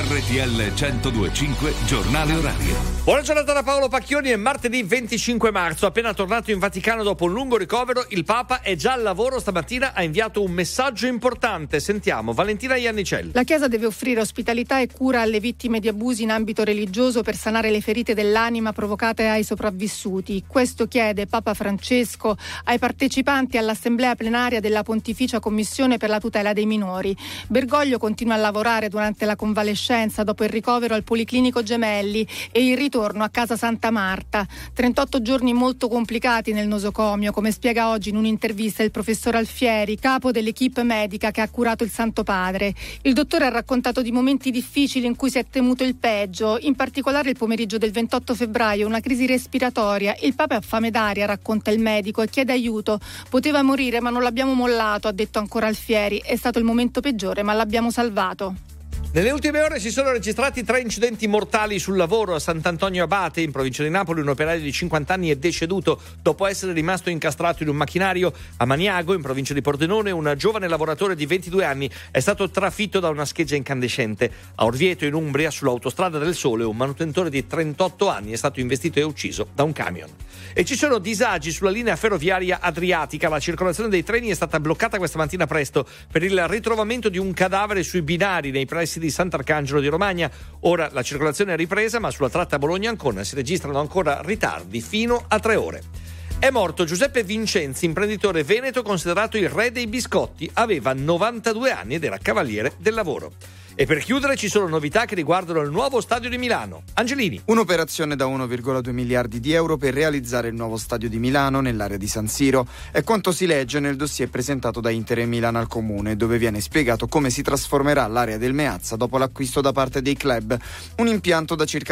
RTL 102.5 Giornale Orario. Buona giornata da Paolo Pacchioni. È martedì 25 marzo, appena tornato in Vaticano dopo un lungo ricovero, il Papa è già al lavoro. Stamattina ha inviato un messaggio importante. Sentiamo Valentina Iannicelli. La Chiesa deve offrire ospitalità e cura alle vittime di abusi in ambito religioso per sanare le ferite dell'anima provocate ai sopravvissuti. Questo chiede Papa Francesco ai partecipanti all'assemblea plenaria della Pontificia Commissione per la tutela dei minori. Bergoglio continua a lavorare durante la convalescenza dopo il ricovero al Policlinico Gemelli e il ritorno a casa Santa Marta. 38 giorni molto complicati nel nosocomio, come spiega oggi in un'intervista il professor Alfieri, capo dell'equipe medica che ha curato il Santo Padre. Il dottore ha raccontato di momenti difficili in cui si è temuto il peggio, in particolare il pomeriggio del 28 febbraio, una crisi respiratoria. Il Papa ha fame d'aria, racconta il medico, e chiede aiuto. Poteva morire ma non l'abbiamo mollato, ha detto ancora Alfieri. È stato il momento peggiore ma l'abbiamo salvato. Nelle ultime ore si sono registrati 3 incidenti mortali sul lavoro. A Sant'Antonio Abate, in provincia di Napoli, un operaio di 50 anni è deceduto dopo essere rimasto incastrato in un macchinario. A Maniago, in provincia di Pordenone, un giovane lavoratore di 22 anni è stato trafitto da una scheggia incandescente. A Orvieto, in Umbria, sull'autostrada del Sole, un manutentore di 38 anni è stato investito e ucciso da un camion. E ci sono disagi sulla linea ferroviaria adriatica. La circolazione dei treni è stata bloccata questa mattina presto per il ritrovamento di un cadavere sui binari nei pressi di Sant'Arcangelo di Romagna. Ora la circolazione è ripresa, ma sulla tratta Bologna-Ancona si registrano ancora ritardi fino a 3 ore. È morto Giuseppe Vincenzi, imprenditore veneto considerato il re dei biscotti. Aveva 92 anni ed era cavaliere del lavoro. E per chiudere ci sono novità che riguardano il nuovo stadio di Milano. Angelini. Un'operazione da 1,2 miliardi di euro per realizzare il nuovo stadio di Milano nell'area di San Siro. È quanto si legge nel dossier presentato da Inter e Milan al Comune, dove viene spiegato come si trasformerà l'area del Meazza dopo l'acquisto da parte dei club. Un impianto da circa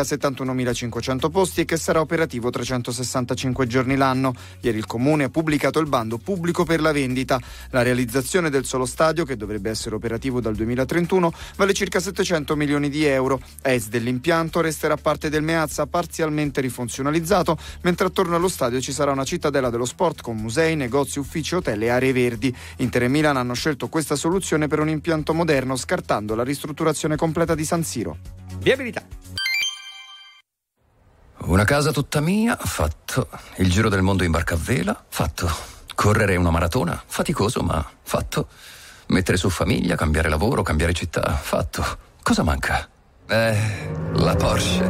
71.500 posti e che sarà operativo 365 giorni l'anno. Ieri il Comune ha pubblicato il bando pubblico per la vendita. La realizzazione del solo stadio, che dovrebbe essere operativo dal 2031, vale circa 700 milioni di euro. AES dell'impianto resterà parte del Meazza parzialmente rifunzionalizzato, mentre attorno allo stadio ci sarà una cittadella dello sport con musei, negozi, uffici, hotel e aree verdi. Inter e Milan hanno scelto questa soluzione per un impianto moderno, scartando la ristrutturazione completa di San Siro. Viabilità. Una casa tutta mia, fatto. Il giro del mondo in barca a vela, fatto. Correre una maratona, faticoso ma fatto. Mettere su famiglia, cambiare lavoro, cambiare città, fatto. Cosa manca? La Porsche.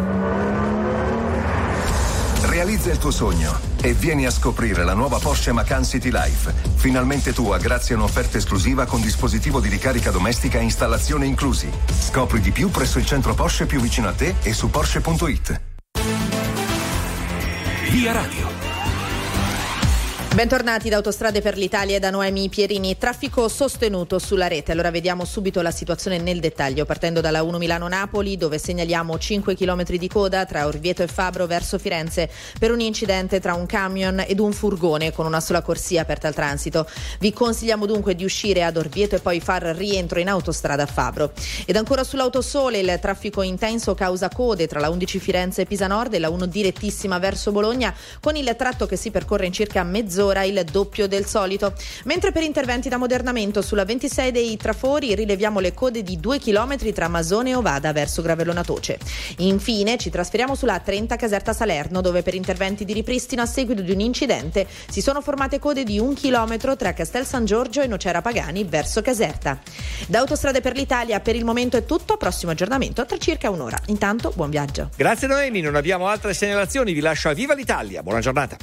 Realizza il tuo sogno e vieni a scoprire la nuova Porsche Macan City Life. Finalmente tua grazie a un'offerta esclusiva con dispositivo di ricarica domestica e installazione inclusi. Scopri di più presso il centro Porsche più vicino a te e su Porsche.it. Via Radio. Bentornati da Autostrade per l'Italia e da Noemi Pierini. Traffico sostenuto sulla rete. Allora vediamo subito la situazione nel dettaglio, partendo dalla 1 Milano-Napoli, dove segnaliamo 5 km di coda tra Orvieto e Fabro verso Firenze per un incidente tra un camion ed un furgone con una sola corsia aperta al transito. Vi consigliamo dunque di uscire ad Orvieto e poi far rientro in autostrada a Fabro. Ed ancora sull'autosole il traffico intenso causa code tra la 11 Firenze Pisa Nord e la 1 direttissima verso Bologna, con il tratto che si percorre in circa mezz'ora, il doppio del solito. Mentre per interventi d'ammodernamento sulla 26 dei Trafori rileviamo le code di 2 km tra Masone e Ovada verso Gravellona Toce. Infine ci trasferiamo sulla 30 Caserta Salerno, dove per interventi di ripristino a seguito di un incidente si sono formate code di 1 chilometro tra Castel San Giorgio e Nocera Pagani verso Caserta. Da Autostrade per l'Italia per il momento è tutto, prossimo aggiornamento tra circa un'ora. Intanto buon viaggio. Grazie Noemi, non abbiamo altre segnalazioni, vi lascio a Viva l'Italia. Buona giornata.